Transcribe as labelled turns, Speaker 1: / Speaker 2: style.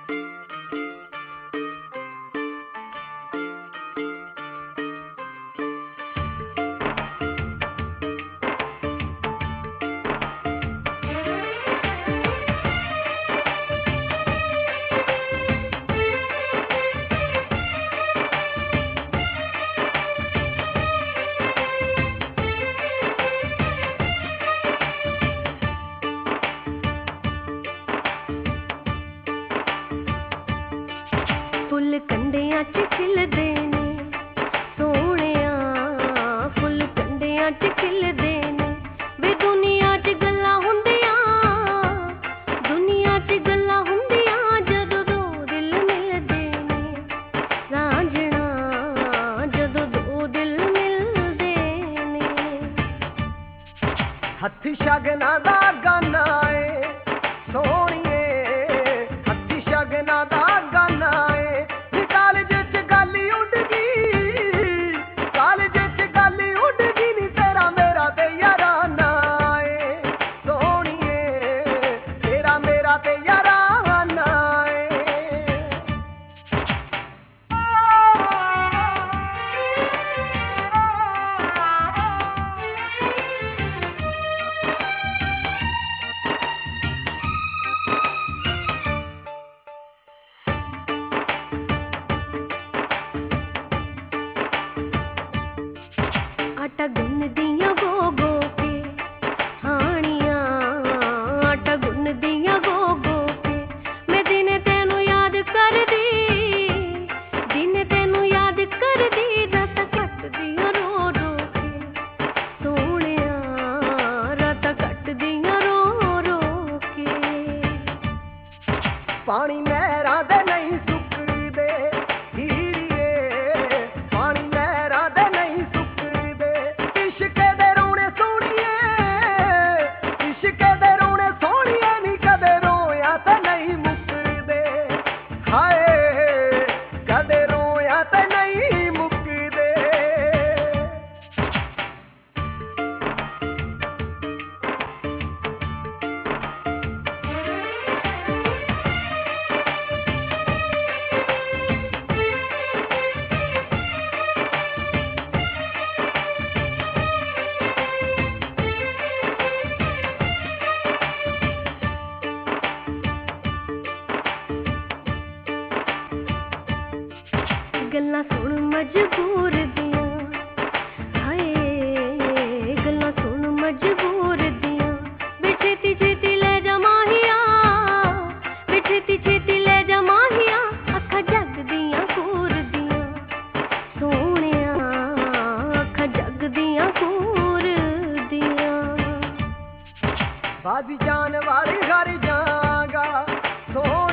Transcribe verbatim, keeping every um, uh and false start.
Speaker 1: Full कंडियां च खिलदे ने सोहणिया, full कंडियां च खिलदे ने वे दुनिया च गल्लां हुंदियां, दुनिया च गल्लां हुंदियां जदों दो दिल मिलदे ने रांझणा, जदों दो दिल मिलदे ने।
Speaker 2: हत्थी शगना दा गाना ए सोहणिए, हत्थी शगना दा गाना ए
Speaker 1: आटा गुन्नदियां गो गो के हानियां, आटा गुन्नदियां गो गो के मैं दिन तेनू याद करदी, दिन तेनू याद करदी रात कटदियां रो रो के सोहणिया, रात कटदियां रो रो के।
Speaker 2: पानी नहरां दे नहीं सुकदे हीरिए, पानी नहरां दे नहीं सुकदे इश्क दे रोने सोहणिए, इश्क दे रोने सोहणिए नी कदे रोया ते नहीं मुकदे, हाय कदे रोया ते नहीं मुकदे।
Speaker 1: गल्लां सुन मजबूर दियां, हाय गल्लां सुन मजबूर दियां वे छेती छेती ले जा माहिया, वे छेती छेती ले जा माहिया अखां जग दियां कूर दियां सोहणिया, अखां जग दियां कूर दियां।
Speaker 2: बाजी जान वाली घर जागा सोहणिया।